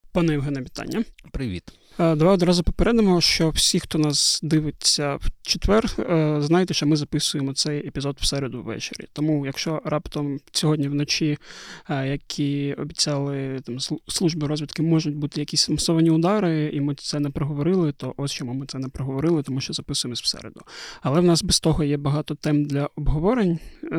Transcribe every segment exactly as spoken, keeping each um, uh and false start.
Пане Євгене, вітання. Привіт. Давай одразу попередимо, що всі, хто нас дивиться в четвер, знаєте, що ми записуємо цей епізод в середу ввечері. Тому, якщо раптом сьогодні вночі, які обіцяли там служби розвідки, можуть бути якісь масовані удари, і ми це не проговорили, то ось чому ми це не проговорили, тому що записуємось в середу. Але в нас без того є багато тем для обговорень.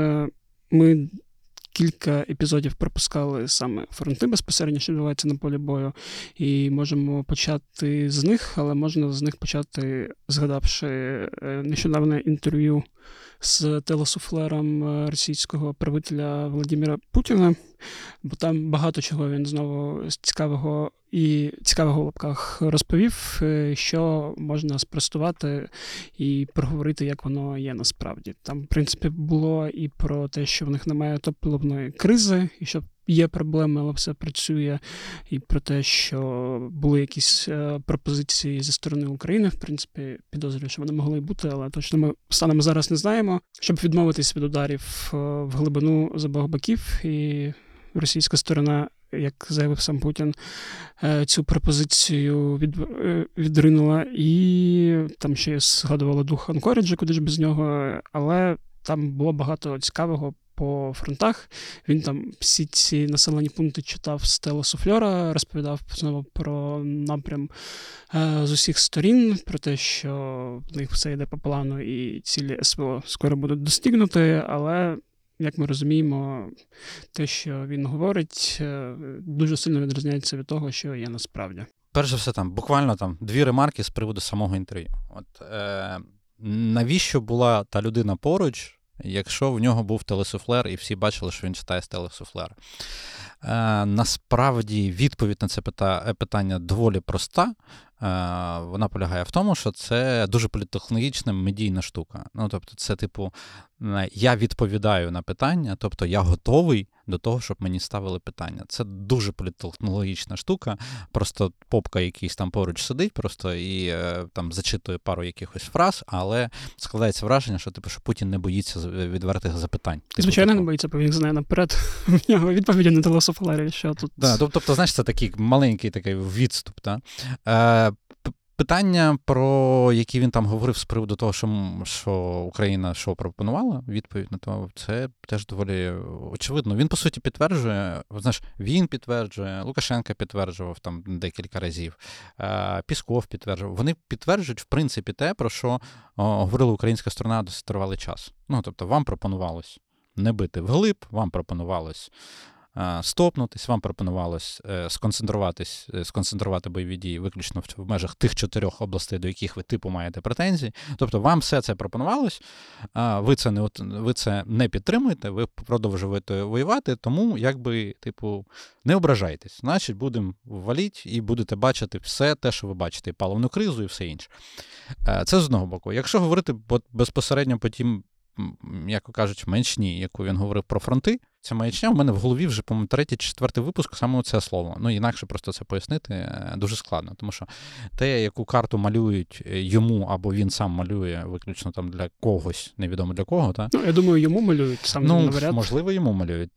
Ми кілька епізодів пропускали саме фронти безпосередньо, що відбувається на полі бою, і можемо почати з них, але можна з них почати, згадавши нещодавне інтерв'ю з телесуфлером російського правителя Володимира Путіна, бо там багато чого він знову з цікавого і цікавого в лапках розповів, що можна спростувати і проговорити, як воно є насправді. Там, в принципі, було і про те, що в них немає топливної кризи, і що є проблеми, але все працює, і про те, що були якісь пропозиції зі сторони України, в принципі, підозрюю, що вони могли бути, але точно ми станемо зараз не знаємо, щоб відмовитись від ударів в глибину з обох боків, і російська сторона, як заявив сам Путін, цю пропозицію від, відринула, і там ще згадувала дух Анкоріджа, куди ж без нього, але там було багато цікавого по фронтах. Він там всі ці населені пункти читав з телесуфльора, розповідав знову про напрям з усіх сторін, про те, що в них все йде по плану і цілі СВО скоро будуть достигнути, але як ми розуміємо, те, що він говорить, дуже сильно відрізняється від того, що є насправді. Перш за все, там буквально там дві ремарки з приводу самого інтерв'ю. От е, навіщо була та людина поруч, якщо в нього був телесуфлер і всі бачили, що він читає з телесуфлера? Е, насправді відповідь на це питання доволі проста. Вона полягає в тому, що це дуже політтехнологічна медійна штука. Ну, тобто, це типу, я відповідаю на питання, тобто я готовий до того, щоб мені ставили питання. Це дуже політтехнологічна штука. Просто попка якийсь там поруч сидить просто і там зачитує пару якихось фраз, але складається враження, що типу, що Путін не боїться відвертих запитань. Типу, Звичайно, типу. не боїться, бо він знає наперед в нього відповіді на телесуфлері, що тут. Да, тобто, знаєш, це такий маленький такий відступ. Та? Е, Питання, про які він там говорив з приводу того, що, що Україна що пропонувала, відповідь на то, це теж доволі очевидно. Він, по суті, підтверджує, знаєш, він підтверджує, Лукашенко підтверджував там декілька разів, Пісков підтверджував. Вони підтверджують, в принципі, те, про що о, говорила українська сторона досить тривалий час. Ну, тобто, вам пропонувалось не бити вглиб, вам пропонувалось стопнутись, вам пропонувалось сконцентруватись, сконцентрувати бойові дії виключно в межах тих чотирьох областей, до яких ви типу маєте претензії. Тобто вам все це пропонувалось, ви це не, ви це не підтримуєте, ви продовжуєте воювати, тому якби, типу, не ображайтесь. Значить, будемо валіть і будете бачити все те, що ви бачите, і паливну кризу, і все інше. Це з одного боку. Якщо говорити безпосередньо по тім, як кажуть, маячні, яку він говорив про фронти, ця маячня в мене в голові вже, по-моєму, третій чи четвертий випуск саме це слово. Ну, інакше просто це пояснити дуже складно, тому що те, яку карту малюють йому, або він сам малює виключно там для когось, невідомо для кого, та? Ну, я думаю, йому малюють, сам ну, навряд. Ну, можливо, йому малюють,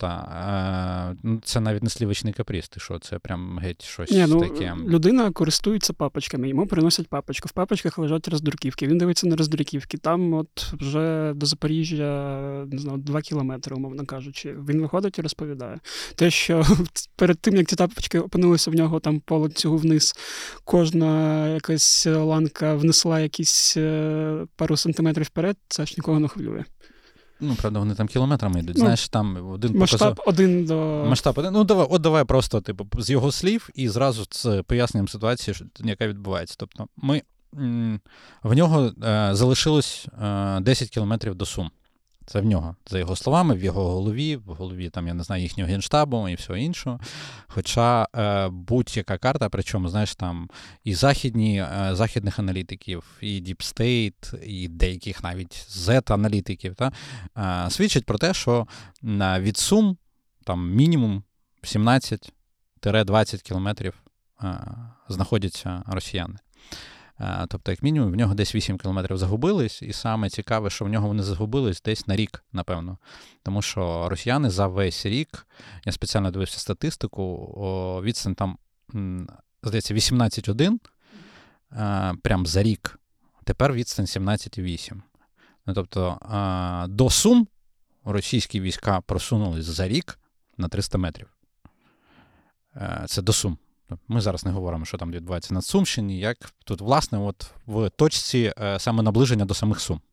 та. Це навіть не слівочний каприз, ти що, це прям геть щось Ні, ну, таке. Людина користується папочками, йому приносять папочку, в папочках лежать роздруківки, він дивиться на роздруківки, там от вже до Запоріжжя, не знаю, два кілометри, умовно кажучи. Він виходить і розповідає. Те, що перед тим, як ці тапочки опинилися в нього там по ланцюгу вниз, кожна якась ланка внесла якісь пару сантиметрів вперед, це ж нікого не хвилює. Ну, правда, вони там кілометрами йдуть. Ну, знаєш, там один масштаб показав... один до... Масштаб один. Ну, давай, от давай просто, типу, з його слів і зразу з поясненням ситуації, яка відбувається. Тобто, ми... в нього е, залишилось е, десять кілометрів до Сум. Це в нього, за його словами, в його голові, в голові, там, я не знаю, їхнього генштабу і всього іншого. Хоча е, будь-яка карта, причому, знаєш, там і західні, е, західних аналітиків, і Deep State, і деяких навіть Z-аналітиків, та, е, свідчить про те, що е, від Сум там мінімум сімнадцять-двадцять кілометрів е, знаходяться росіяни. Тобто, як мінімум, в нього десь вісім кілометрів загубились, і саме цікаве, що в нього вони загубились десь на рік, напевно. Тому що росіяни за весь рік, я спеціально дивився статистику, відстань там здається, вісімнадцять один, прям за рік. Тепер відстань сімнадцять вісім. Ну, тобто до Сум російські війська просунулись за рік на триста метрів. Це до Сум. Ми зараз не говоримо, що там відбувається на Сумщині, як тут, власне, от в точці саме наближення до самих Сум.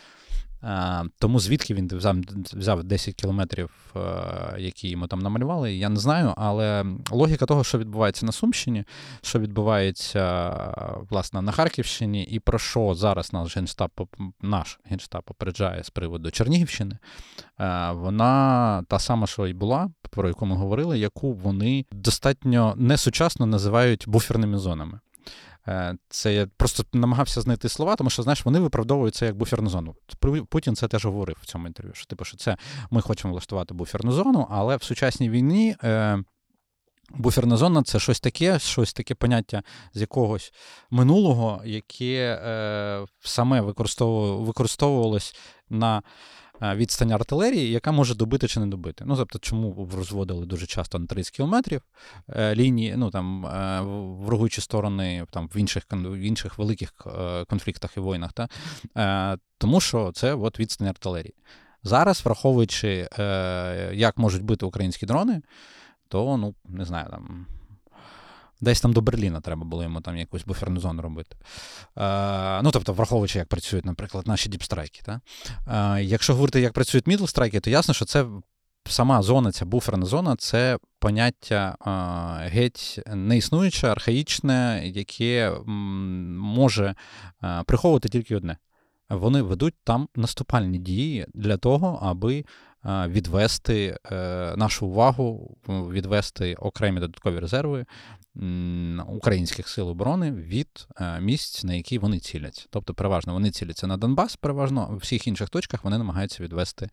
Тому звідки він взяв, взяв десять кілометрів, які йому там намалювали, я не знаю, але логіка того, що відбувається на Сумщині, що відбувається, власне, на Харківщині, і про що зараз наш Генштаб, наш Генштаб попереджає з приводу Чернігівщини, вона та сама, що і була, про яку ми говорили, яку вони достатньо несучасно називають буферними зонами. Це я просто намагався знайти слова, тому що, знаєш, вони виправдовують це як буферну зону. Путін це теж говорив в цьому інтерв'ю, що, типу, що це ми хочемо влаштувати буферну зону, але в сучасній війні е, буферна зона – це щось таке, щось таке поняття з якогось минулого, яке е, саме використовувалось, використовувалось на відстань артилерії, яка може добити чи не добити. Ну, тобто, чому розводили дуже часто на тридцять кілометрів е, лінії, ну, там, е, ворогуючі сторони там, в, інших, в інших великих е, конфліктах і війнах, та? Е, тому що це от відстань артилерії. Зараз, враховуючи, е, як можуть бити українські дрони, то, ну, не знаю, там... Десь там до Берліна треба було йому там якусь буферну зону робити. Е, ну, тобто, враховуючи, як працюють, наприклад, наші діпстрайки. Та? Е, якщо говорити, як працюють мідлстрайки, то ясно, що це сама зона, ця буферна зона, це поняття е, геть неіснуюче, архаїчне, яке м, може е, приховувати тільки одне. Вони ведуть там наступальні дії для того, аби е, відвести е, нашу увагу, відвести окремі додаткові резерви українських сил оборони від е, місць, на які вони цілять. Тобто, переважно, вони ціляться на Донбас, переважно, в всіх інших точках вони намагаються відвести,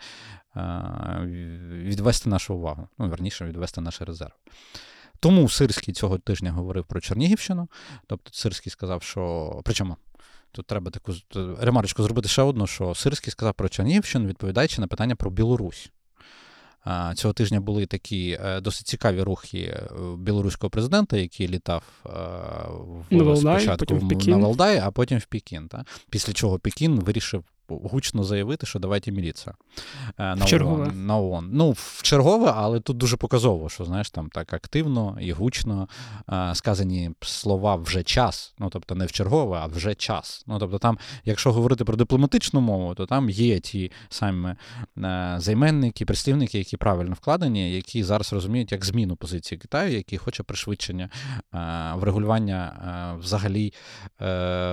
е, відвести нашу увагу. Ну, верніше, відвести наш резерв. Тому Сирський цього тижня говорив про Чернігівщину. Тобто, Сирський сказав, що... Причому, тут треба таку ремарочку зробити ще одну, що Сирський сказав про Чернігівщину, відповідаючи на питання про Білорусь. Цього тижня були такі досить цікаві рухи білоруського президента, який літав в, на Валдай, спочатку потім в Пекін. на Валдай, а потім в Пекін. Та? Після чого Пекін вирішив гучно заявити, що давайте міліція. На ООН, на ООН. Ну, в чергове, але тут дуже показово, що, знаєш, там так активно і гучно а, сказані слова «вже час». Ну, тобто не в чергове, а «вже час». Ну, тобто там, якщо говорити про дипломатичну мову, то там є ті самі а, займенники, прислівники, які правильно вкладені, які зараз розуміють як зміну позиції Китаю, який хоче пришвидшення а, врегулювання а, взагалі а,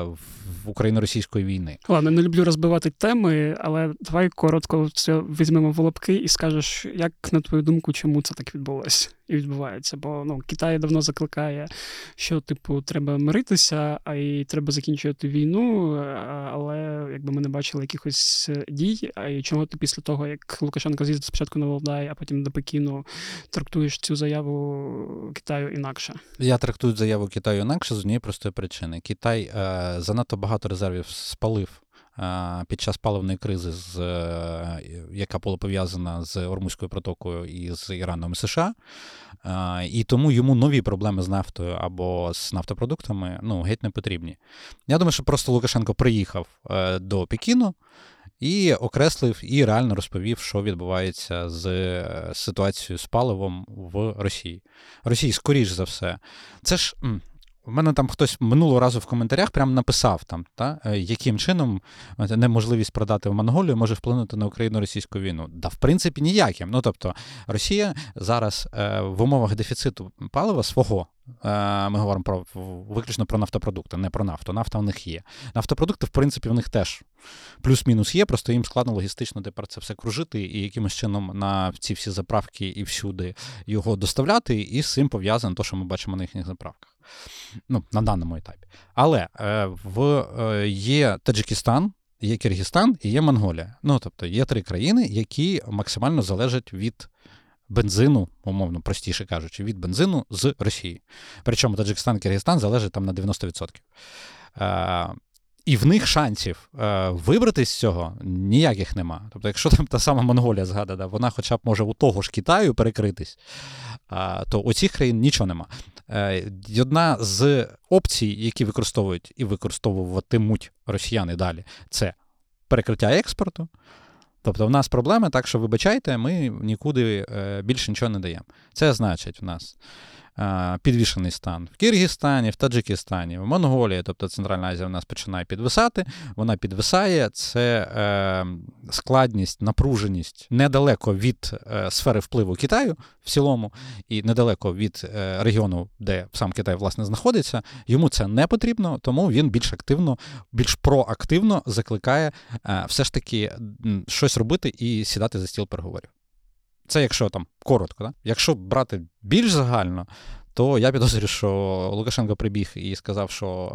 в україно-російської війни. Ладно, не люблю розбивати теми, але давай коротко це візьмемо в лапки і скажеш, як, на твою думку, чому це так відбулося і відбувається. Бо ну, Китай давно закликає, що, типу, треба миритися, а й треба закінчувати війну, але якби ми не бачили якихось дій, а й чому ти після того, як Лукашенко з'їздив спочатку на Валдай, а потім до Пекіну, трактуєш цю заяву Китаю інакше? Я трактую заяву Китаю інакше з однієї простої причини. Китай е, занадто багато резервів спалив під час паливної кризи, з, яка була пов'язана з Ормузькою протокою і з Іраном і США, і тому йому нові проблеми з нафтою або з нафтопродуктами ну, геть не потрібні. Я думаю, що просто Лукашенко приїхав до Пекіну і окреслив, і реально розповів, що відбувається з ситуацією з паливом в Росії. Росії, скоріш за все. Це ж... У мене там хтось минулого разу в коментарях прям написав, там, та, яким чином неможливість продати в Монголію може вплинути на Україно-російську війну. Да, в принципі, ніяким. Ну, тобто, Росія зараз е, в умовах дефіциту палива свого, е, ми говоримо про, виключно про нафтопродукти, не про нафту. Нафта в них є. Нафтопродукти, в принципі, в них теж плюс-мінус є, просто їм складно логістично тепер це все кружити і якимось чином на ці всі заправки і всюди його доставляти, і з цим пов'язано те, що ми бачимо на їхніх заправках. Ну, на даному етапі. Але е, в, е, є Таджикистан, є Киргизстан і є Монголія. Ну, тобто є три країни, які максимально залежать від бензину, умовно, простіше кажучи, від бензину з Росії. Причому Таджикистан, Киргизстан залежать там на дев'яносто відсотків. Е, І в них шансів е, вибратись з цього ніяких нема. Тобто, якщо там та сама Монголія згадана, вона хоча б може у того ж Китаю перекритись, е, то у цих країн нічого нема. Е, одна з опцій, які використовують і використовуватимуть росіяни далі, це перекриття експорту. Тобто в нас проблеми, так що вибачайте, ми нікуди е, більше нічого не даємо. Це значить в нас підвішений стан в Киргизстані, в Таджикистані, в Монголії, тобто Центральна Азія у нас починає підвисати, вона підвисає, це е, складність, напруженість недалеко від е, сфери впливу Китаю в цілому і недалеко від е, регіону, де сам Китай, власне, знаходиться, йому це не потрібно, тому він більш активно, більш проактивно закликає е, все ж таки щось робити і сідати за стіл переговорів. Це якщо там коротко, да? Якщо брати більш загально, то я підозрюю, що Лукашенко прибіг і сказав, що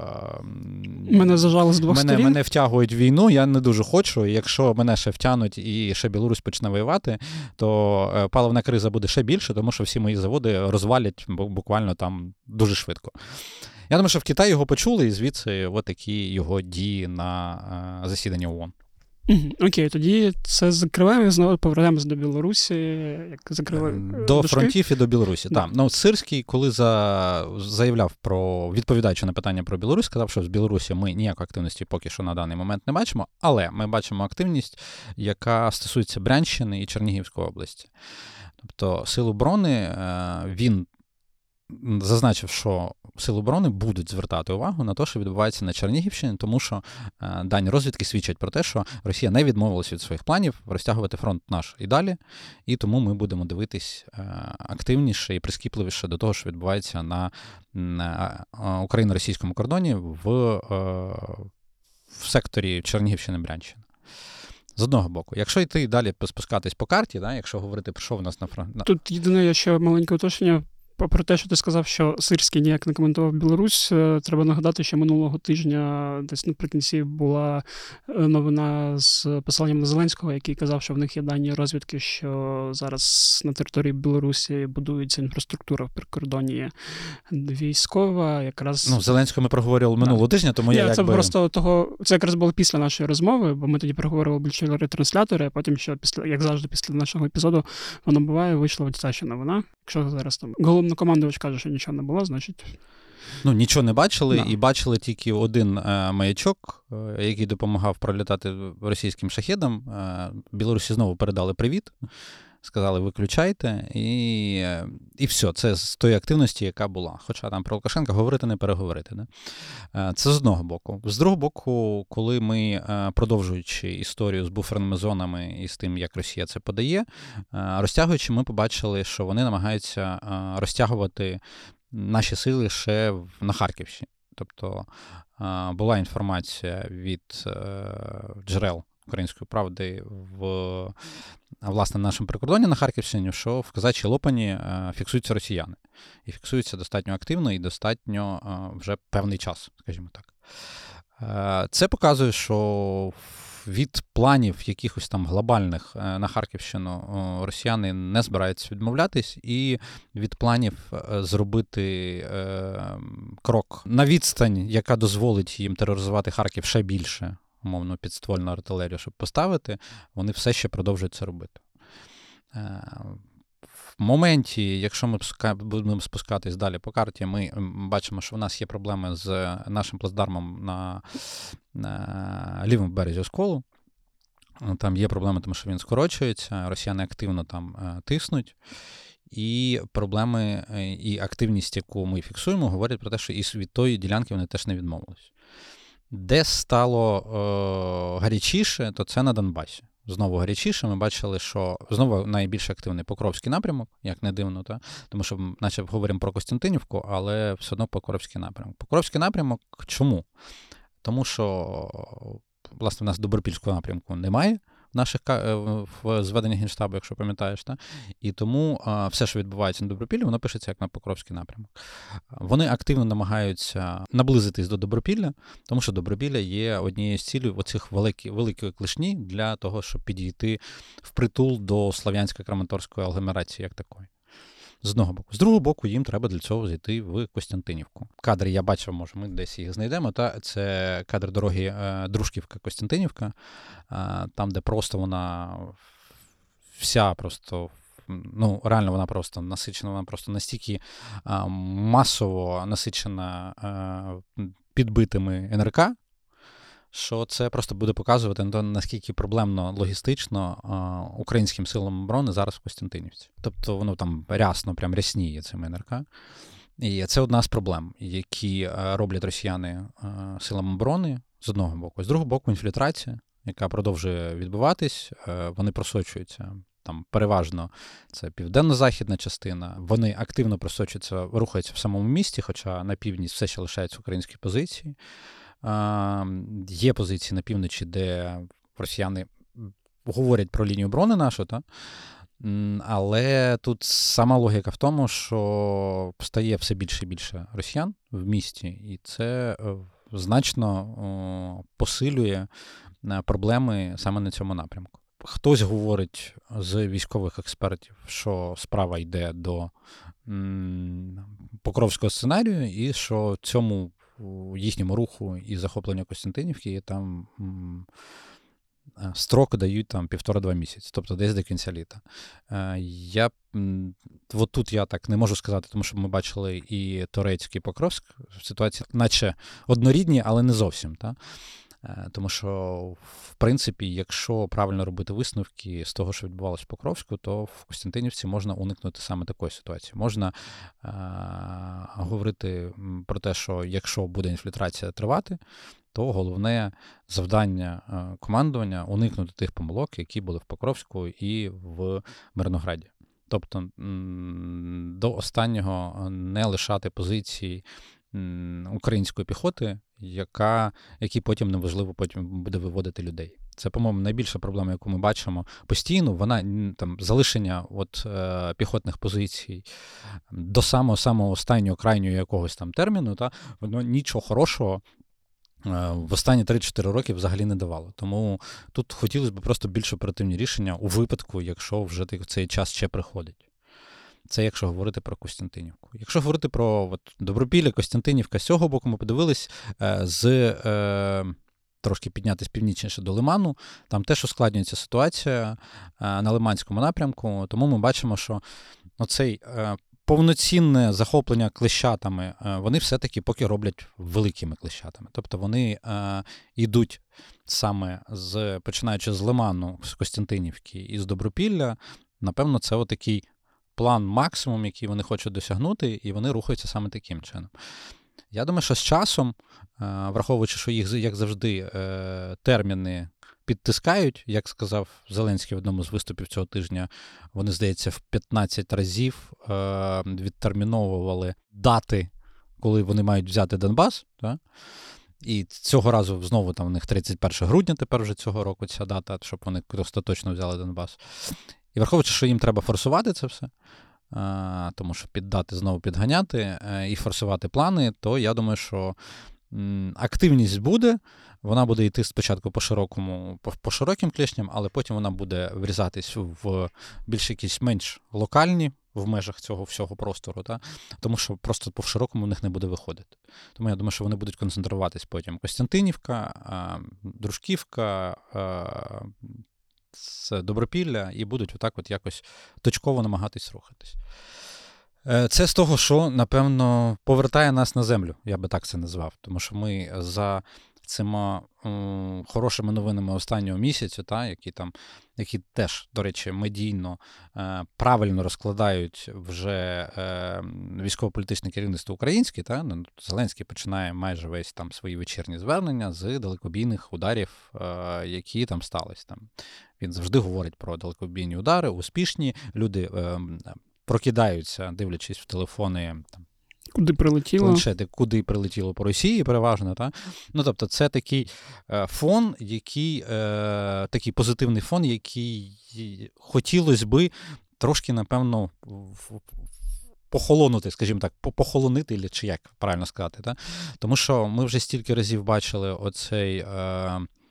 е, мене зажали з двох мене, сторін. Мене втягують в війну, я не дуже хочу, і якщо мене ще втягнуть і ще Білорусь почне воювати, то паливна криза буде ще більше, тому що всі мої заводи розвалять буквально там дуже швидко. Я думаю, що в Китаї його почули, і звідси от такі його дії на засіданні ООН. Окей, тоді це закриваємо і знову повертаємося до Білорусі. Як закрили до дужки? фронтів і до Білорусі. Да. Так. Ну, Сирський, коли за... заявляв про, відповідаючи на питання про Білорусь, сказав, що з Білорусі ми ніякої активності поки що на даний момент не бачимо, але ми бачимо активність, яка стосується Брянщини і Чернігівської області. Тобто Сил оборони, він зазначив, що Сили оборони будуть звертати увагу на те, що відбувається на Чернігівщині, тому що е, дані розвідки свідчать про те, що Росія не відмовилася від своїх планів розтягувати фронт наш і далі, і тому ми будемо дивитись е, активніше і прискіпливіше до того, що відбувається на, на україно-російському кордоні в, е, в секторі Чернігівщини-Брянщини. З одного боку. Якщо йти далі спускатись по карті, да, якщо говорити про що в нас на фронті... Тут єдине, я ще маленьке уточнення. Про те, що ти сказав, що Сирський ніяк не коментував Білорусь, треба нагадати, що минулого тижня десь наприкінці була новина з посиланням на Зеленського, який казав, що в них є дані розвідки, що зараз на території Білорусі будується інфраструктура в прикордонні військова, якраз... Ну, Зеленського ми проговорювали минулого да. тижня, тому я, я якби... Це просто того... Це якраз було після нашої розмови, бо ми тоді проговорювали більше ретранслятори, а потім, що після, як завжди, після нашого епізоду, воно буває, вийшла ця ще новина. Якщо зараз там головнокомандувач каже, що нічого не було, значить... Ну, нічого не бачили, да. І бачили тільки один е, маячок, е, який допомагав пролітати російським шахедам. Е, Білорусі знову передали привіт, сказали виключайте, і, і все. Це з тої активності, яка була. Хоча там про Лукашенка говорити, не переговорити. Да? Е, це з одного боку. З другого боку, коли ми, е, продовжуючи історію з буферними зонами і з тим, як Росія це подає, е, розтягуючи, ми побачили, що вони намагаються е, розтягувати наші сили ще на Харківщині. Тобто була інформація від джерел Української правди в, власне, нашому прикордонні на Харківщині, що в Казачій Лопані фіксуються росіяни. І фіксуються достатньо активно і достатньо вже певний час, скажімо так. Це показує, що від планів якихось там глобальних на Харківщину росіяни не збираються відмовлятись, і від планів зробити е, крок на відстань, яка дозволить їм тероризувати Харків ще більше, умовно, підствольну артилерію, щоб поставити, вони все ще продовжують це робити. Е, в моменті, якщо ми будемо спускатись далі по карті, ми бачимо, що в нас є проблеми з нашим плацдармом на, на лівому березі Осколу. Там є проблеми, тому що він скорочується, росіяни активно там тиснуть. І проблеми, і активність, яку ми фіксуємо, говорять про те, що і від тої ділянки вони теж не відмовились. Де стало е, гарячіше, то це на Донбасі. Знову гарячіше, ми бачили, що знову найбільш активний Покровський напрямок, як не дивно, та? Тому що наче говоримо про Костянтинівку, але все одно Покровський напрямок. Покровський напрямок чому? Тому що, власне, в нас Добропільського напрямку немає в наших в зведенні Генштабу, якщо пам'ятаєш, та? І тому а, все, що відбувається на Добропіллі, воно пишеться як на Покровський напрямок. Вони активно намагаються наблизитись до Добропілля, тому що Добропілля є однією з цілей оцих великої, великої клешні для того, щоб підійти впритул до Слов'янсько-Краматорської агломерації як такої. З одного боку. З другого боку, їм треба для цього зайти в Костянтинівку. Кадри я бачив, може, ми десь їх знайдемо. Та це кадр дороги е, Дружківка-Костянтинівка, е, там, де просто вона вся просто, ну, реально вона просто насичена, вона просто настільки е, масово насичена е, підбитими ен ер ка, що це просто буде показувати, наскільки проблемно логістично а, українським силам оборони зараз в Костянтинівці. Тобто воно там рясно, прям рясніє цим ен ер ка. І це одна з проблем, які а, роблять росіяни а, силам оборони з одного боку. З другого боку інфільтрація, яка продовжує відбуватись, а, вони просочуються. Там переважно це південно-західна частина. Вони активно просочуються, рухаються в самому місті, хоча на півдні все ще лишаються українські позиції. Є позиції на півночі, де росіяни говорять про лінію оборони нашу, та? Але тут сама логіка в тому, що стає все більше і більше росіян в місті, і це значно посилює проблеми саме на цьому напрямку. Хтось говорить з військових експертів, що справа йде до Покровського сценарію, і що цьому у їхньому руху і захопленню Костянтинівки там м, строк дають там півтора-два місяці, тобто десь до кінця літа. Я, от тут я так не можу сказати, тому що ми бачили і Торецьк, і Покровськ, ситуації наче однорідні, але не зовсім. Та? Тому що, в принципі, якщо правильно робити висновки з того, що відбувалося в Покровську, то в Костянтинівці можна уникнути саме такої ситуації. Можна е- говорити про те, що якщо буде інфільтрація тривати, то головне завдання е- командування уникнути тих помилок, які були в Покровську і в Мирнограді. Тобто м- до останнього не лишати позиції української піхоти, яка, які потім неважливо потім буде виводити людей. Це, по-моєму, найбільша проблема, яку ми бачимо постійно. Вона там залишення от, е, піхотних позицій до самого-самого останнього, крайнього якогось там терміну, та, воно нічого хорошого е, в останні три-чотири роки взагалі не давало. Тому тут хотілося б просто більш оперативні рішення у випадку, якщо вже цей час ще приходить. Це якщо говорити про Костянтинівку. Якщо говорити про от, Добропілля, Костянтинівка, з цього боку ми подивились е, з е, трошки піднятися північніше до Лиману, там теж ускладнюється ситуація е, на Лиманському напрямку, тому ми бачимо, що оцей е, повноцінне захоплення клещатами, е, вони все-таки поки роблять великими клещатами. Тобто вони е, йдуть саме з, починаючи з Лиману, з Костянтинівки і з Добропілля, напевно, це отакий план максимум, який вони хочуть досягнути, і вони рухаються саме таким чином. Я думаю, що з часом, враховуючи, що їх, як завжди, терміни підтискають, як сказав Зеленський в одному з виступів цього тижня, вони, здається, в п'ятнадцять разів відтерміновували дати, коли вони мають взяти Донбас, так? І цього разу знову там у них тридцять перше грудня тепер вже цього року ця дата, щоб вони остаточно взяли Донбас. І враховуючи, що їм треба форсувати це все, тому що піддати, знову підганяти і форсувати плани, то я думаю, що активність буде, вона буде йти спочатку по широкому, по, по широким клешням, але потім вона буде врізатись в більш якісь менш локальні в межах цього всього простору, та? Тому що просто по широкому в них не буде виходити. Тому я думаю, що вони будуть концентруватись потім. Костянтинівка, Дружківка, з Добропілля, і будуть отак от якось точково намагатись рухатись. Це з того, що, напевно, повертає нас на землю, я би так це назвав. Тому що ми за цими м, хорошими новинами останнього місяця, та, які, там, які теж, до речі, медійно е, правильно розкладають вже е, військово-політичне керівництво українське, та, Зеленський починає майже весь там свої вечірні звернення з далекобійних ударів, е, які там стались. Там. Він завжди говорить про далекобійні удари, успішні, люди е, прокидаються, дивлячись в телефони, там, куди прилетіло? Планшети, куди прилетіло по Росії, переважно. Та? Ну, тобто, це такий е, фон, який, е, такий позитивний фон, який хотілося би трошки, напевно, похолонути, скажімо так, похолонити, чи як правильно сказати. Та? Тому що ми вже стільки разів бачили оцей е,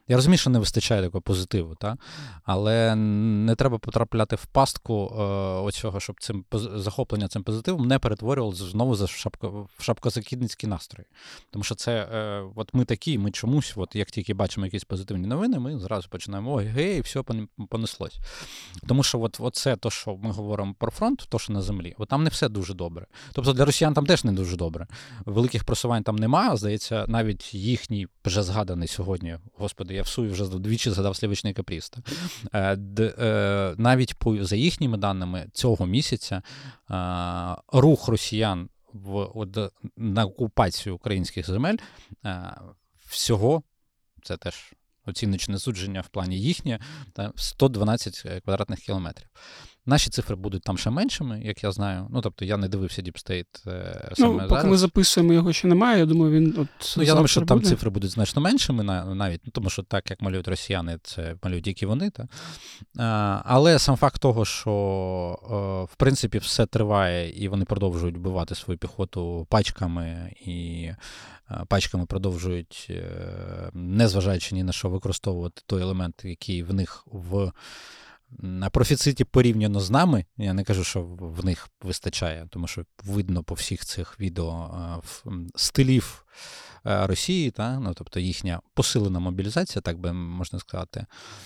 Я розумію, що не вистачає такого позитиву, та? Але не треба потрапляти в пастку е, оцього, щоб цим захоплення цим позитивом не перетворювалося знову за шапко, в шапкозакидницькі настрої. Тому що це, е, от ми такі, ми чомусь, от як тільки бачимо якісь позитивні новини, ми зразу починаємо, ой, гей, все понеслось. Тому що от, от це то, що ми говоримо про фронт, то, що на землі, от там не все дуже добре. Тобто для росіян там теж не дуже добре. Великих просувань там немає, здається, навіть їхній вже згаданий сьогодні, господи, я всую вже двічі згадав Слівичний капріз. Навіть по, за їхніми даними цього місяця рух росіян в, от, на окупацію українських земель всього, це теж оціночне судження в плані їхнє, сто дванадцять квадратних кілометрів. Наші цифри будуть там ще меншими, як я знаю. Ну, тобто, я не дивився Deep State саме ну, зараз. Поки ми записуємо, його ще немає, я думаю, він от Ну, я думаю, що буде. там цифри будуть значно меншими навіть, ну, тому що так, як малюють росіяни, це малюють тільки вони. Та. Але сам факт того, що, в принципі, все триває, і вони продовжують вбивати свою піхоту пачками, і пачками продовжують, незважаючи ні на що, використовувати той елемент, який в них в на профіциті порівняно з нами. Я не кажу, що в них вистачає, тому що видно по всіх цих відео стилів Росії, та? Ну, тобто їхня посилена мобілізація, так би можна сказати,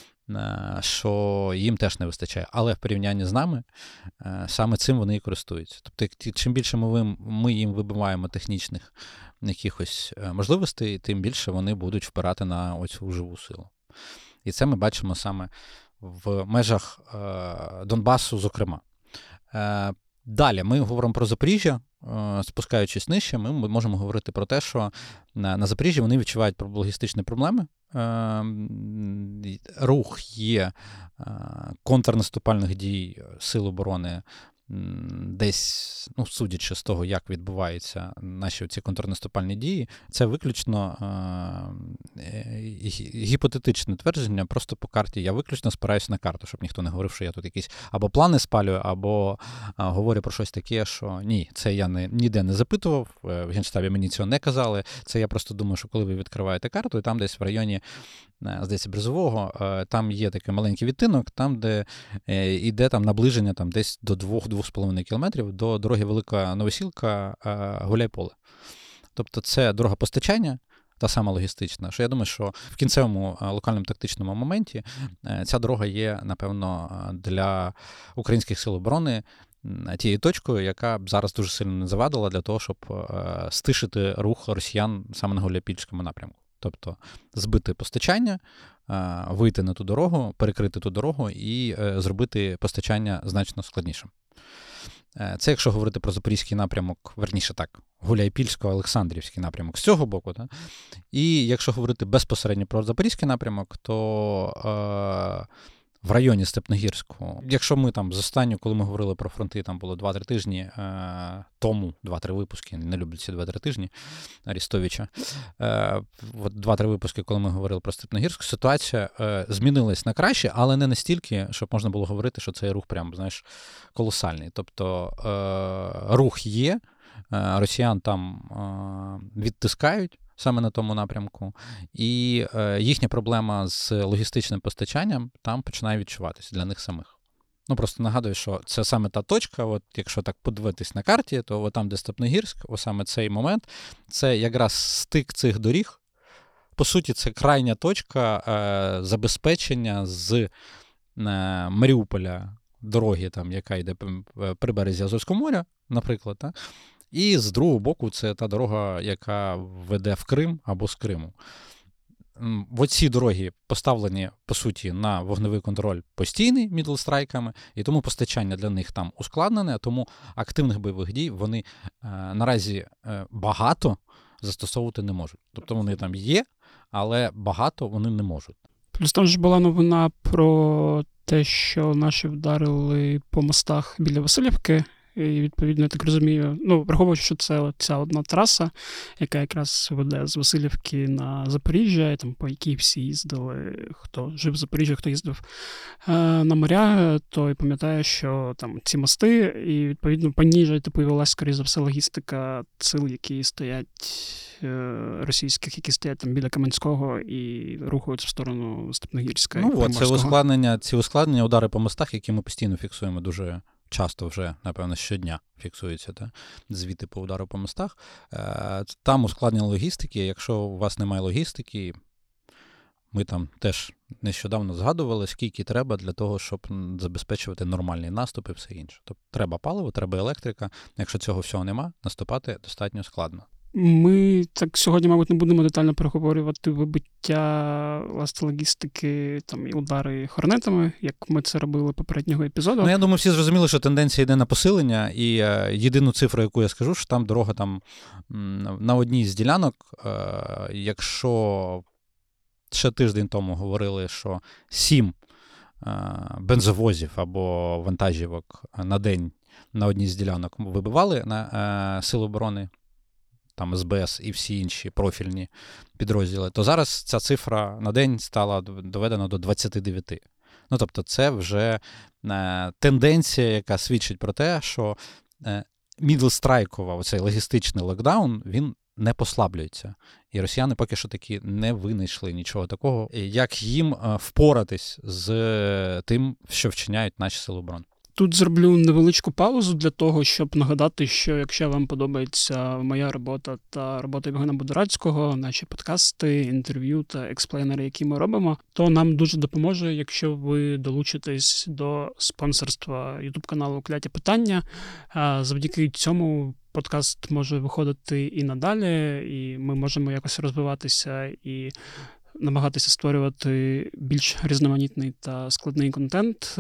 що їм теж не вистачає. Але в порівнянні з нами саме цим вони і користуються. Тобто чим більше ми, ми їм вибиваємо технічних якихось можливостей, тим більше вони будуть впирати на оцю живу силу. І це ми бачимо саме в межах е, Донбасу, зокрема. Е, далі ми говоримо про Запоріжжя. Е, спускаючись нижче, ми можемо говорити про те, що на, на Запоріжжі вони відчувають логістичні проблеми. Е, рух є е, контрнаступальних дій Сил оборони десь, ну, судячи з того, як відбуваються наші ці контрнаступальні дії, це виключно е- гіпотетичне твердження, просто по карті. Я виключно спираюся на карту, щоб ніхто не говорив, що я тут якісь або плани спалюю, або а, говорю про щось таке, що ні, це я не, ніде не запитував, в Генштабі мені цього не казали, це я просто думаю, що коли ви відкриваєте карту, і там десь в районі, здається, Березового, там є такий маленький відтинок, там, де йде там наближення там, десь до двох-двох з половиною кілометрів до дороги Велика Новосілка, Гуляйполе. Тобто це дорога постачання, та сама логістична, що я думаю, що в кінцевому локальному тактичному моменті ця дорога є, напевно, для українських сил оборони тією точкою, яка б зараз дуже сильно не завадила для того, щоб стишити рух росіян саме на Гуляйпільському напрямку. Тобто збити постачання, вийти на ту дорогу, перекрити ту дорогу і зробити постачання значно складнішим. Це якщо говорити про Запорізький напрямок, верніше так, Гуляйпільсько-Олександрівський напрямок з цього боку. Так? І якщо говорити безпосередньо про Запорізький напрямок, то е- в районі Степногірського, якщо ми там з останнього, коли ми говорили про фронти, там було два-три тижні е- тому, два-три випуски, не люблю ці два-три тижні Арістовича, е- от два-три випуски, коли ми говорили про Степногірську, ситуація е- змінилась на краще, але не настільки, щоб можна було говорити, що цей рух прям, знаєш, колосальний. Тобто е- рух є, е- росіян там е- відтискають, саме на тому напрямку, і е, їхня проблема з логістичним постачанням там починає відчуватися для них самих. Ну, просто нагадую, що це саме та точка, от якщо так подивитись на карті, то от там, де Степногірськ, ось саме цей момент, це якраз стик цих доріг. По суті, це крайня точка е, забезпечення з е, Маріуполя дороги, там, яка йде при березі Азовського моря, наприклад, так? І з другого боку це та дорога, яка веде в Крим або з Криму. Оці дороги поставлені, по суті, на вогневий контроль постійний мідлстрайками, і тому постачання для них там ускладнене, тому активних бойових дій вони е, наразі е, багато застосовувати не можуть. Тобто вони там є, але багато вони не можуть. Плюс там ж була новина про те, що наші вдарили по мостах біля Василівки, І, відповідно, я так розумію, ну, враховуючи, що це ця одна траса, яка якраз веде з Васильівки на Запоріжжя, і там по якій всі їздили, хто жив в Запоріжжі, хто їздив е, на моря, то і пам'ятаю, що там ці мости, і, відповідно, по ній же типу, велась, скоріше за все, логістика сил, які стоять, е, російських, які стоять там біля Кам'янського і рухаються в сторону Степногірська. Ну, от, це ускладнення, ці ускладнення, удари по мостах, які ми постійно фіксуємо дуже часто вже, напевно, щодня фіксується, та? Звіти по удару по мостах. Там ускладнення логістики. Якщо у вас немає логістики, ми там теж нещодавно згадували, скільки треба для того, щоб забезпечувати нормальні наступи і все інше. Тобто треба паливо, треба електрика. Якщо цього всього нема, наступати достатньо складно. Ми так сьогодні, мабуть, не будемо детально проговорювати вибиття власне логістики там, і удари хорнетами, як ми це робили попереднього епізоду. Ну, я думаю, всі зрозуміли, що тенденція йде на посилення, і е, єдину цифру, яку я скажу, що там дорога там на одній з ділянок, е, якщо ще тиждень тому говорили, що сім е, бензовозів або вантажівок на день на одній з ділянок вибивали на е, Сили оборони, там ес бе ес і всі інші профільні підрозділи, то зараз ця цифра на день стала доведена до двадцять дев'ять. Ну, тобто це вже е, тенденція, яка свідчить про те, що е, мідлстрайкова, оцей логістичний локдаун, він не послаблюється. І росіяни поки що таки не винайшли нічого такого, як їм е, впоратись з тим, що вчиняють наші Сили оборони. Тут зроблю невеличку паузу для того, щоб нагадати, що якщо вам подобається моя робота та робота Євгена Будорацького, наші подкасти, інтерв'ю та експлейнери, які ми робимо, то нам дуже допоможе, якщо ви долучитесь до спонсорства ютуб-каналу «Кляті питання». Завдяки цьому подкаст може виходити і надалі, і ми можемо якось розвиватися і намагатися створювати більш різноманітний та складний контент.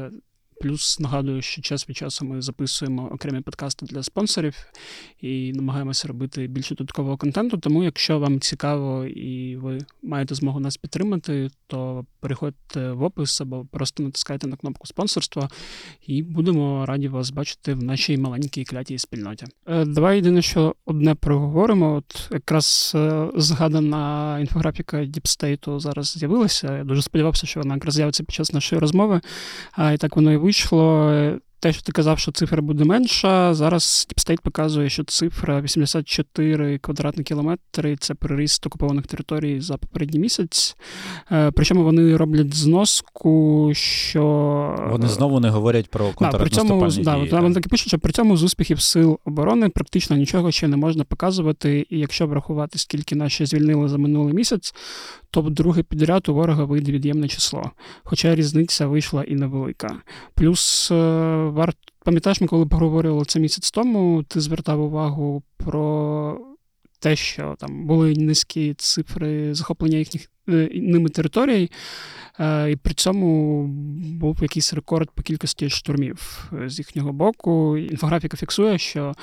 Плюс нагадую, що час від часу ми записуємо окремі подкасти для спонсорів і намагаємося робити більше додаткового контенту. Тому, якщо вам цікаво і ви маєте змогу нас підтримати, то переходьте в опис або просто натискайте на кнопку спонсорства і будемо раді вас бачити в нашій маленькій клятій спільноті. Давай єдине, що одне проговоримо. От якраз згадана інфографіка Deep State зараз з'явилася. Я дуже сподівався, що вона якраз з'явиться під час нашої розмови. А і так воно і вийшло. Те, що ти казав, що цифра буде менша, зараз Deep State показує, що цифра вісімдесят чотири квадратні кілометри – це приріст окупованих територій за попередній місяць. Причому вони роблять зноску, що... Вони знову не говорять про контрнаступальні дії. Так, да, вони так і пишуть, що при цьому з успіхів Сил оборони практично нічого ще не можна показувати, і якщо врахувати, скільки наші звільнили за минулий місяць, то друге підряд у ворога вийде від'ємне число. Хоча різниця вийшла і невелика. Плюс, варто, пам'ятаєш, ми коли поговорювали це місяць тому, ти звертав увагу про те, що там були низькі цифри захоплення їхніх ними територій, і при цьому був якийсь рекорд по кількості штурмів з їхнього боку. Інфографіка фіксує, що